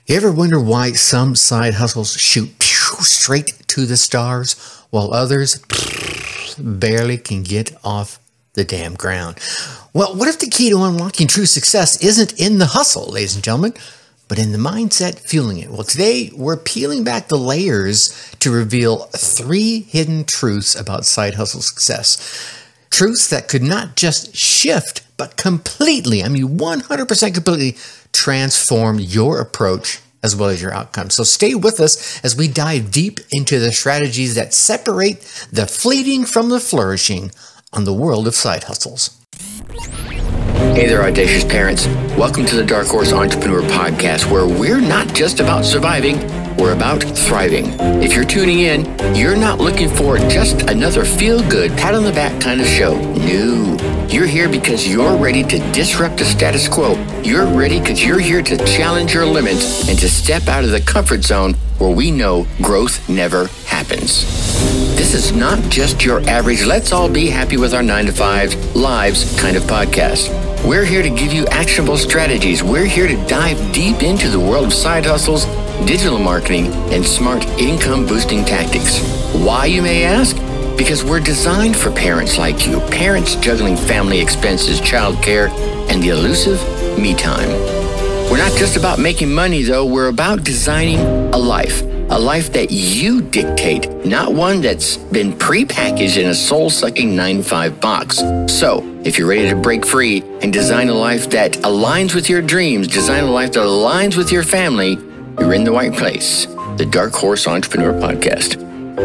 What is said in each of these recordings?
You ever wonder why some side hustles shoot straight to the stars while others barely can get off the damn ground? Well, what if the key to unlocking true success isn't in the hustle, ladies and gentlemen, but in the mindset fueling it? Well, today we're peeling back the layers to reveal 3 hidden truths about side hustle success. Truths that could not just shift, but completely, 100% completely transform your approach as well as your outcome. So stay with us as we dive deep into the strategies that separate the fleeting from the flourishing on the world of side hustles. Hey there, audacious parents. Welcome to the Dark Horse Entrepreneur Podcast, where we're not just about surviving, we're about thriving. If you're tuning in, you're not looking for just another feel-good, pat-on-the-back kind of show. No. You're here because you're ready to disrupt the status quo. You're ready because you're here to challenge your limits and to step out of the comfort zone where we know growth never happens. This is not just your average, let's all be happy with our 9-to-5 lives kind of podcast. We're here to give you actionable strategies. We're here to dive deep into the world of side hustles, digital marketing, and smart income-boosting tactics. Why, you may ask? Because we're designed for parents like you, parents juggling family expenses, childcare, and the elusive me time. We're not just about making money, though. We're about designing a life that you dictate, not one that's been prepackaged in a soul-sucking 9-to-5 box. So, if you're ready to break free and design a life that aligns with your dreams, design a life that aligns with your family, you're in the right place. The Dark Horse Entrepreneur Podcast.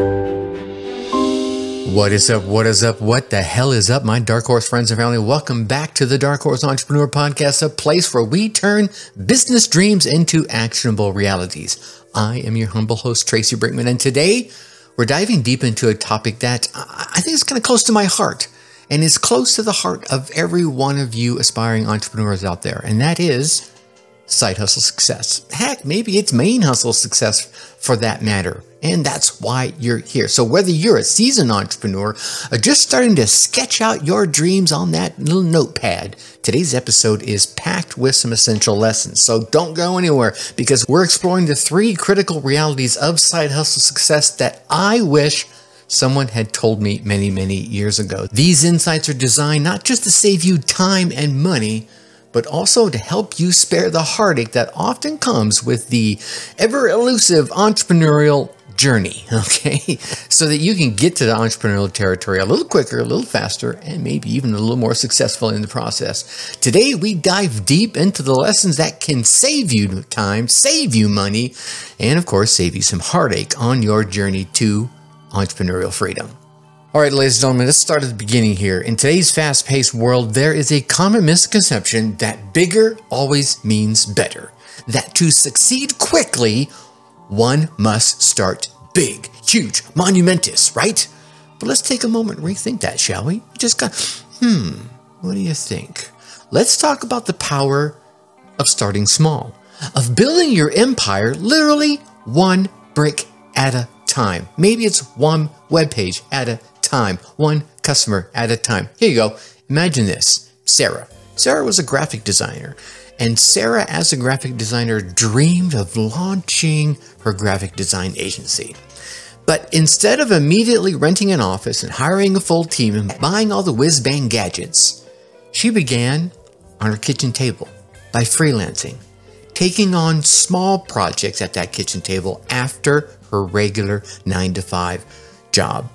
What is up? What is up? What the hell is up, my Dark Horse friends and family? Welcome back to the Dark Horse Entrepreneur Podcast, a place where we turn business dreams into actionable realities. I am your humble host, Tracy Brinkman, and today we're diving deep into a topic that I think is kind of close to my heart, and is close to the heart of every one of you aspiring entrepreneurs out there, and that is side hustle success. Heck, maybe it's main hustle success for that matter. And that's why you're here. So whether you're a seasoned entrepreneur or just starting to sketch out your dreams on that little notepad, today's episode is packed with some essential lessons. So don't go anywhere, because we're exploring the 3 critical realities of side hustle success that I wish someone had told me many, many years ago. These insights are designed not just to save you time and money, but also to help you spare the heartache that often comes with the ever elusive entrepreneurial journey, okay? So that you can get to the entrepreneurial territory a little quicker, a little faster, and maybe even a little more successful in the process. Today, we dive deep into the lessons that can save you time, save you money, and of course, save you some heartache on your journey to entrepreneurial freedom. All right, ladies and gentlemen, let's start at the beginning here. In today's fast-paced world, there is a common misconception that bigger always means better. That to succeed quickly, one must start big, huge, monumentous, right? But let's take a moment and rethink that, shall we? Just got, what do you think? Let's talk about the power of starting small, of building your empire literally one brick at a time. Maybe it's one web page at a time, one customer at a time. Here you go. Imagine this. Sarah. Sarah was a graphic designer. And Sarah, as a graphic designer, dreamed of launching her graphic design agency. But instead of immediately renting an office and hiring a full team and buying all the whiz-bang gadgets, she began on her kitchen table by freelancing, taking on small projects at that kitchen table after her regular 9-to-5 job.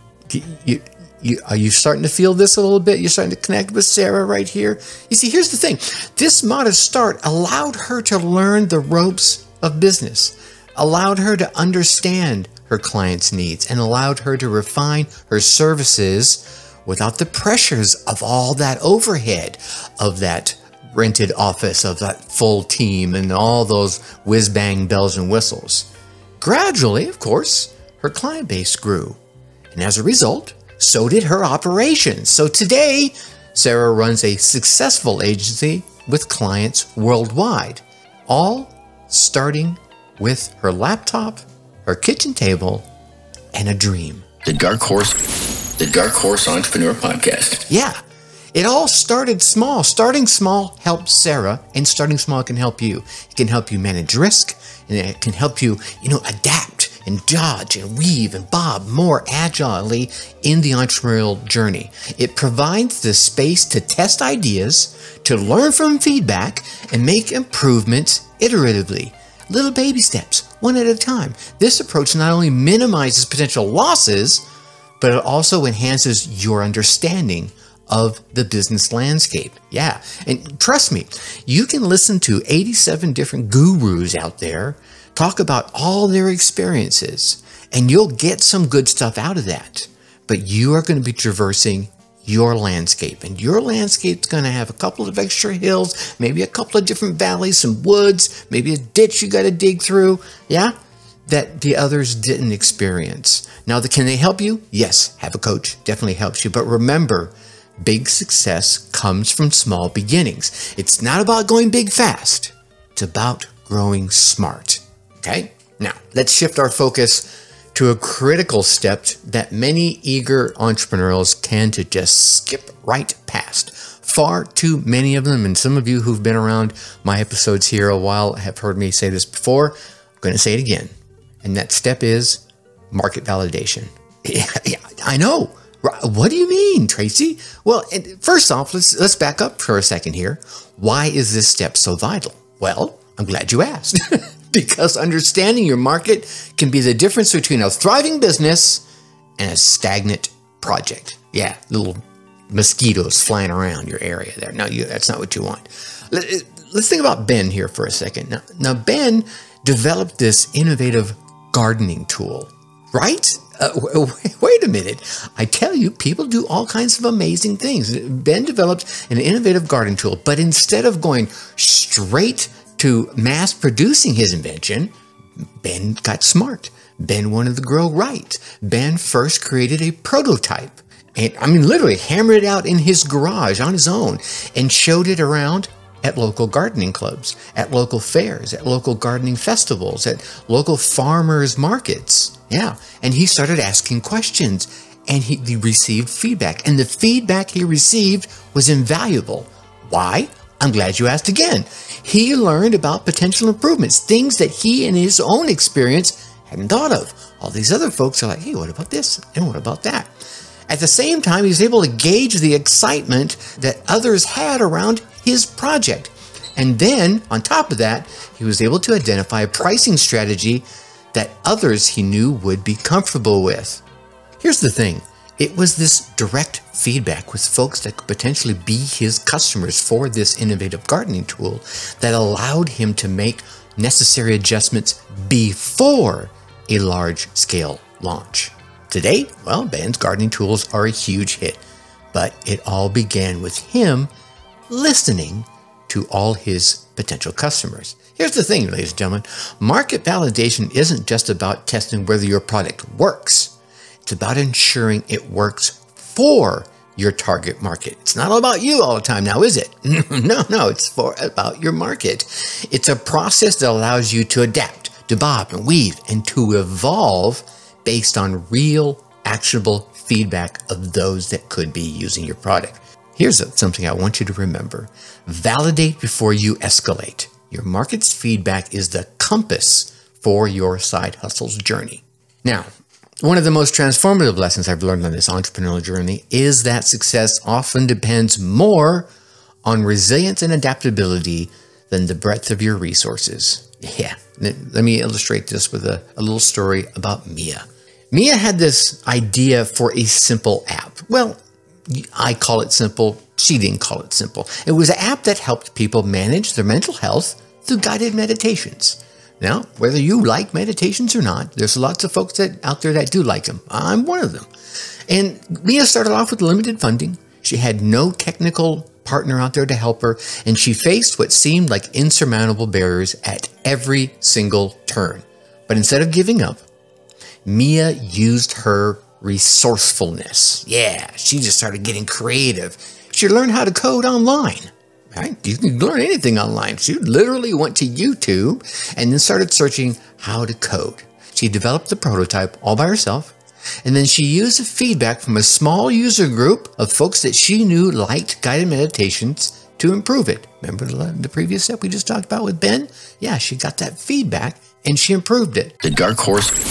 Are you starting to feel this a little bit? You're starting to connect with Sarah right here? You see, here's the thing. This modest start allowed her to learn the ropes of business, allowed her to understand her clients' needs, and allowed her to refine her services without the pressures of all that overhead, of that rented office, of that full team, and all those whiz-bang bells and whistles. Gradually, of course, her client base grew. And as a result, so did her operations. So today, Sarah runs a successful agency with clients worldwide, all starting with her laptop, her kitchen table, and a dream. The Dark Horse Entrepreneur Podcast. Yeah. It all started small. Starting small helped Sarah, and starting small can help you. It can help you manage risk, and it can help you, adapt and dodge and weave and bob more agilely in the entrepreneurial journey. It provides the space to test ideas, to learn from feedback, and make improvements iteratively. Little baby steps, one at a time. This approach not only minimizes potential losses, but it also enhances your understanding of the business landscape. Yeah, and trust me, you can listen to 87 different gurus out there talk about all their experiences, and you'll get some good stuff out of that. But you are going to be traversing your landscape, and your landscape's going to have a couple of extra hills, maybe a couple of different valleys, some woods, maybe a ditch you got to dig through, that the others didn't experience. Now, can they help you? Yes, have a coach definitely helps you. But remember, big success comes from small beginnings. It's not about going big fast. It's about growing smart. Okay? Now, let's shift our focus to a critical step that many eager entrepreneurs tend to just skip right past. Far too many of them, and some of you who've been around my episodes here a while have heard me say this before. I'm going to say it again. And that step is market validation. Yeah, I know. What do you mean, Tracy? Well, first off, let's back up for a second here. Why is this step so vital? Well, I'm glad you asked. Because understanding your market can be the difference between a thriving business and a stagnant project. Yeah, little mosquitoes flying around your area there. No, that's not what you want. Let's think about Ben here for a second. Now Ben developed this innovative gardening tool, right? Wait a minute. I tell you, people do all kinds of amazing things. Ben developed an innovative gardening tool, but instead of going straight to mass producing his invention, Ben got smart. Ben wanted to grow right. Ben first created a prototype. And literally hammered it out in his garage on his own and showed it around at local gardening clubs, at local fairs, at local gardening festivals, at local farmers markets. Yeah. And he started asking questions, and he received feedback. And the feedback he received was invaluable. Why? I'm glad you asked again. He learned about potential improvements, things that he in his own experience hadn't thought of. All these other folks are like, hey, what about this? And what about that? At the same time, he was able to gauge the excitement that others had around his project. And then, on top of that, he was able to identify a pricing strategy that others he knew would be comfortable with. Here's the thing. It was this direct feedback with folks that could potentially be his customers for this innovative gardening tool that allowed him to make necessary adjustments before a large-scale launch. Today, well, Ben's gardening tools are a huge hit, but it all began with him listening to all his potential customers. Here's the thing, ladies and gentlemen, market validation isn't just about testing whether your product works. It's about ensuring it works for your target market. It's not all about you all the time now, is it? No, it's about your market. It's a process that allows you to adapt, to bob and weave, and to evolve based on real, actionable feedback of those that could be using your product. Here's something I want you to remember. Validate before you escalate. Your market's feedback is the compass for your side hustle's journey. Now, one of the most transformative lessons I've learned on this entrepreneurial journey is that success often depends more on resilience and adaptability than the breadth of your resources. Yeah, let me illustrate this with a little story about Mia. Mia had this idea for a simple app. Well, I call it simple. She didn't call it simple. It was an app that helped people manage their mental health through guided meditations. Now, whether you like meditations or not, there's lots of folks out there that do like them. I'm one of them. And Mia started off with limited funding. She had no technical partner out there to help her, and she faced what seemed like insurmountable barriers at every single turn. But instead of giving up, Mia used her resourcefulness. Yeah, she just started getting creative. She learned how to code online. Right? You can learn anything online. She literally went to YouTube and then started searching how to code. She developed the prototype all by herself. And then she used the feedback from a small user group of folks that she knew liked guided meditations to improve it. Remember the previous step we just talked about with Ben? Yeah, she got that feedback and she improved it. The Dark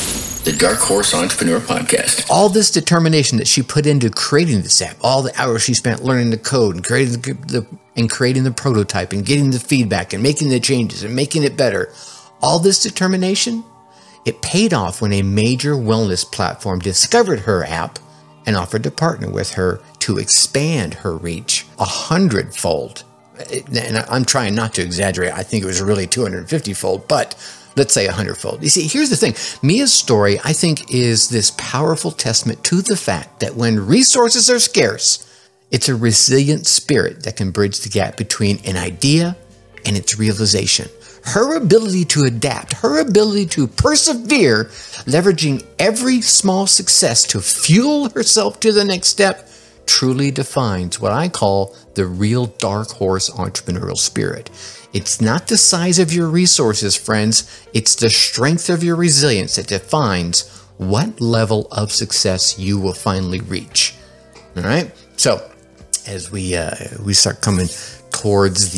Horse Entrepreneur Podcast. All this determination that she put into creating this app, all the hours she spent learning the code and creating the prototype and getting the feedback and making the changes and making it better, all this determination, it paid off when a major wellness platform discovered her app and offered to partner with her to expand her reach 100-fold. And I'm trying not to exaggerate. I think it was really 250-fold, but let's say 100-fold. You see, here's the thing. Mia's story, I think, is this powerful testament to the fact that when resources are scarce, it's a resilient spirit that can bridge the gap between an idea and its realization. Her ability to adapt, her ability to persevere, leveraging every small success to fuel herself to the next step, truly defines what I call the real dark horse entrepreneurial spirit. It's not the size of your resources, friends. It's the strength of your resilience that defines what level of success you will finally reach. All right? So, as we start coming towards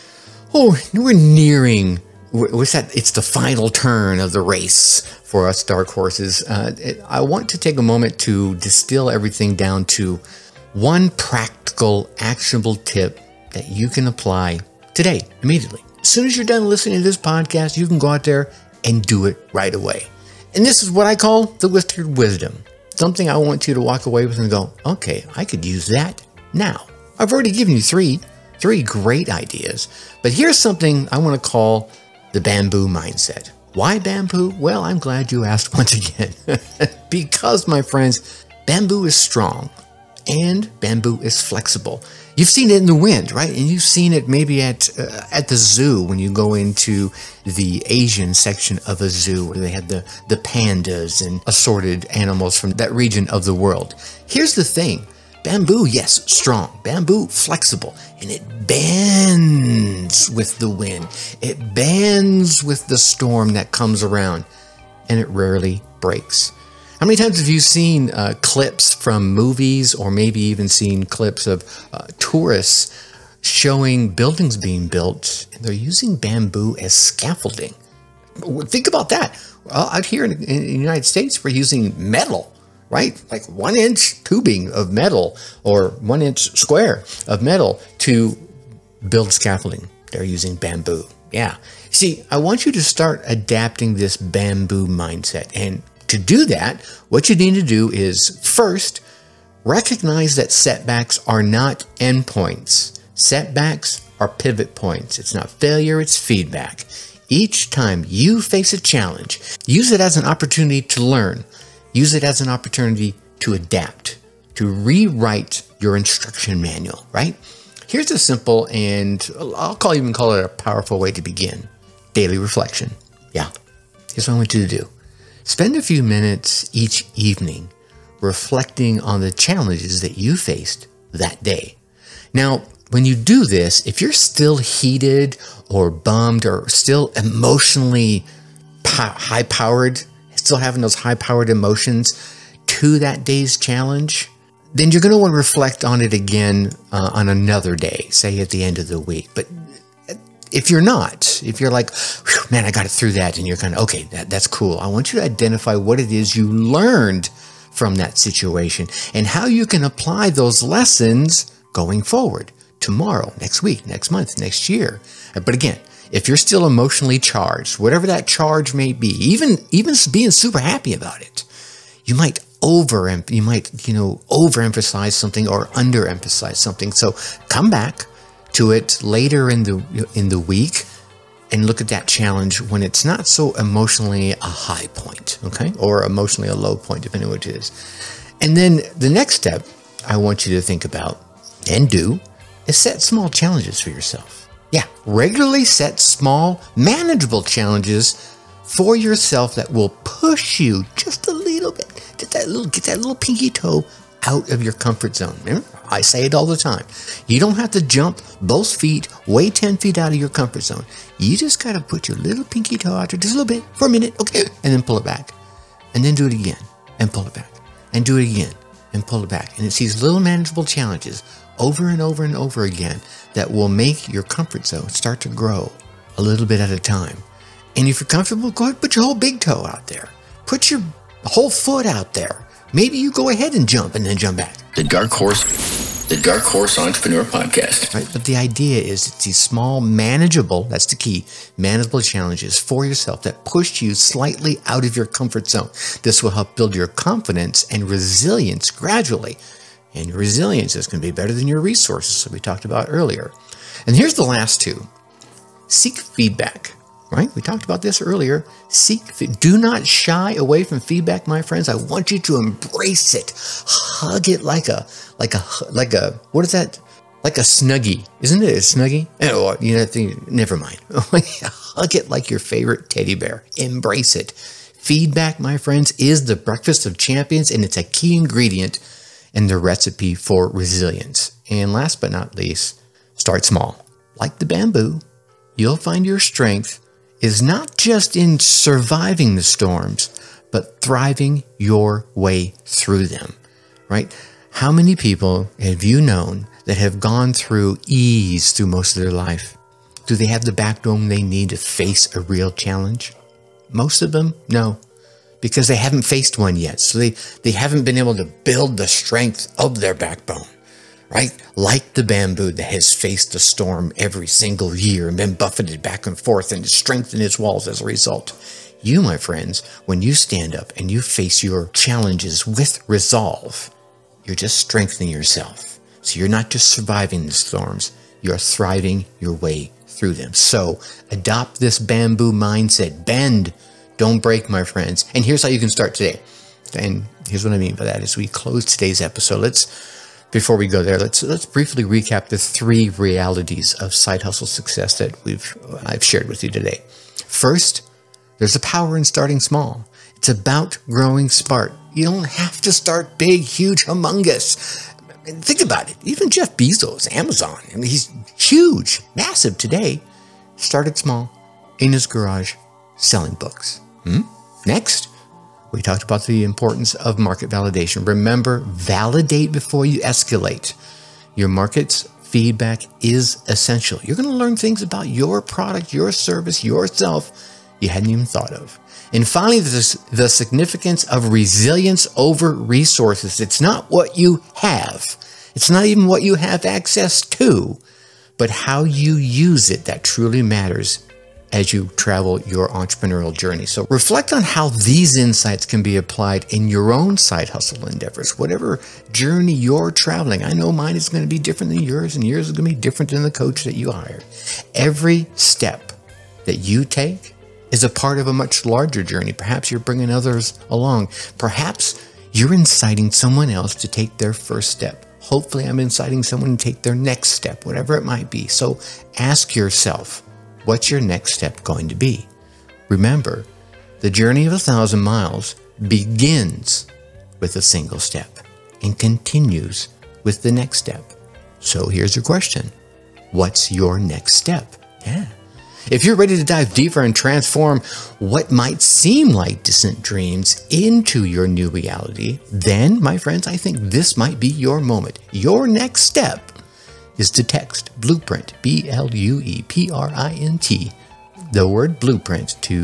we're nearing, what's that? It's the final turn of the race for us dark horses. I want to take a moment to distill everything down to one practical, actionable tip that you can apply today, immediately. As soon as you're done listening to this podcast, you can go out there and do it right away. And this is what I call the whispered wisdom. Something I want you to walk away with and go, okay, I could use that now. I've already given you three great ideas, but here's something I want to call the bamboo mindset. Why bamboo? Well, I'm glad you asked once again. Because, my friends, bamboo is strong and bamboo is flexible. You've seen it in the wind, right? And you've seen it maybe at the zoo when you go into the Asian section of a zoo where they have the pandas and assorted animals from that region of the world. Here's the thing. Bamboo, yes, strong. Bamboo, flexible. And it bends with the wind. It bends with the storm that comes around. And it rarely breaks. How many times have you seen clips from movies or maybe even seen clips of tourists showing buildings being built and they're using bamboo as scaffolding? Think about that. Well, out here in the United States, we're using metal, right? Like 1-inch tubing of metal or 1-inch square of metal to build scaffolding. They're using bamboo. Yeah. See, I want you to start adapting this bamboo mindset. And to do that, what you need to do is first recognize that setbacks are not endpoints. Setbacks are pivot points. It's not failure, it's feedback. Each time you face a challenge, use it as an opportunity to learn. Use it as an opportunity to adapt, to rewrite your instruction manual, right? Here's a simple and I'll even call it a powerful way to begin. Daily reflection. Yeah, here's what I want you to do. Spend a few minutes each evening reflecting on the challenges that you faced that day. Now, when you do this, if you're still heated or bummed or still emotionally high-powered, still having those high-powered emotions to that day's challenge, then you're going to want to reflect on it again on another day, say at the end of the week. But if you're not, if you're like, man, I got it through that, and you're kind of, okay, that's cool. I want you to identify what it is you learned from that situation and how you can apply those lessons going forward tomorrow, next week, next month, next year. But again, if you're still emotionally charged, whatever that charge may be, even being super happy about it, you might overemphasize something or underemphasize something. So come back to it later in the week and look at that challenge when it's not so emotionally a high point, okay? Or emotionally a low point, depending on what it is. And then the next step I want you to think about and do is set small challenges for yourself. Yeah, regularly set small, manageable challenges for yourself that will push you just a little bit. Get that little pinky toe out of your comfort zone. Remember, I say it all the time. You don't have to jump both feet way 10 feet out of your comfort zone. You just got to put your little pinky toe out there just a little bit for a minute, okay, and then pull it back. And then do it again and pull it back. and do it again and pull it back. And it's these little manageable challenges over and over and over again that will make your comfort zone start to grow a little bit at a time. And if you're comfortable, go ahead and put your whole big toe out there. Put your whole foot out there. Maybe you go ahead and jump back. The Dark Horse Entrepreneur Podcast. Right? But the idea is it's these small, manageable, that's the key, manageable challenges for yourself that push you slightly out of your comfort zone. This will help build your confidence and resilience gradually. And your resilience is going to be better than your resources, that we talked about earlier. And here's the last two. Seek feedback. Right? We talked about this earlier. Do not shy away from feedback, my friends. I want you to embrace it. Hug it like a, what is that? Like a Snuggie. Isn't it a Snuggie? Oh, never mind. Hug it like your favorite teddy bear. Embrace it. Feedback, my friends, is the breakfast of champions, and it's a key ingredient in the recipe for resilience. And last but not least, start small. Like the bamboo, you'll find your strength is not just in surviving the storms, but thriving your way through them, right? How many people have you known that have gone through ease through most of their life? Do they have the backbone they need to face a real challenge? Most of them, no, because they haven't faced one yet. So they haven't been able to build the strength of their backbone. Right? Like the bamboo that has faced the storm every single year and been buffeted back and forth and strengthened its walls as a result. You, my friends, when you stand up and you face your challenges with resolve, you're just strengthening yourself. So you're not just surviving the storms, you're thriving your way through them. So adopt this bamboo mindset. Bend, don't break, my friends. And here's how you can start today. And here's what I mean by that. As we close today's episode, before we go there, let's briefly recap the 3 realities of side hustle success that I've shared with you today. First, there's a power in starting small. It's about growing smart. You don't have to start big, huge, humongous. Think about it. Even Jeff Bezos, Amazon, he's huge, massive today. Started small in his garage selling books. Next, we talked about the importance of market validation. Remember, validate before you escalate. Your market's feedback is essential. You're going to learn things about your product, your service, yourself you hadn't even thought of. And finally, the significance of resilience over resources. It's not what you have. It's not even what you have access to, but how you use it that truly matters as you travel your entrepreneurial journey. So reflect on how these insights can be applied in your own side hustle endeavors, whatever journey you're traveling. I know mine is going to be different than yours, and yours is going to be different than the coach that you hired. Every step that you take is a part of a much larger journey. Perhaps you're bringing others along. Perhaps you're inciting someone else to take their first step. Hopefully I'm inciting someone to take their next step, whatever it might be. So ask yourself, what's your next step going to be? Remember, the journey of 1,000 miles begins with a single step and continues with the next step. So here's your question. What's your next step? Yeah. If you're ready to dive deeper and transform what might seem like distant dreams into your new reality, then, my friends, I think this might be your moment. Your next step is to text Blueprint, BLUEPRINT, the word Blueprint to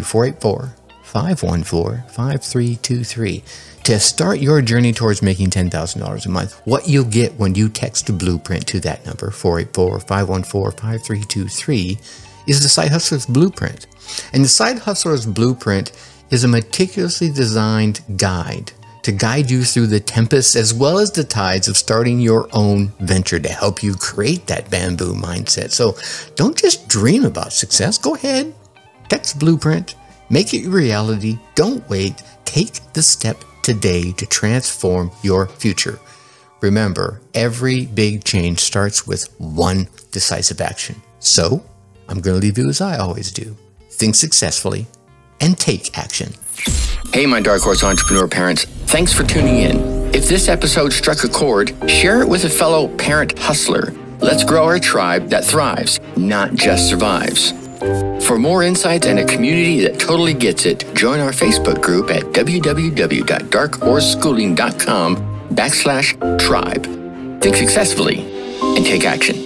484-514-5323 to start your journey towards making $10,000 a month. What you'll get when you text Blueprint to that number, 484-514-5323, is the Side Hustler's Blueprint. And the Side Hustler's Blueprint is a meticulously designed guide to guide you through the tempests as well as the tides of starting your own venture to help you create that bamboo mindset. So don't just dream about success. Go ahead, text Blueprint, make it your reality. Don't wait. Take the step today to transform your future. Remember, every big change starts with one decisive action. So I'm going to leave you as I always do. Think successfully and take action. Hey, my Dark Horse Entrepreneur parents, thanks for tuning in. If this episode struck a chord, share it with a fellow parent hustler. Let's grow our tribe that thrives, not just survives. For more insights and a community that totally gets it, join our Facebook group at www.darkhorseschooling.com/tribe. Think successfully and take action.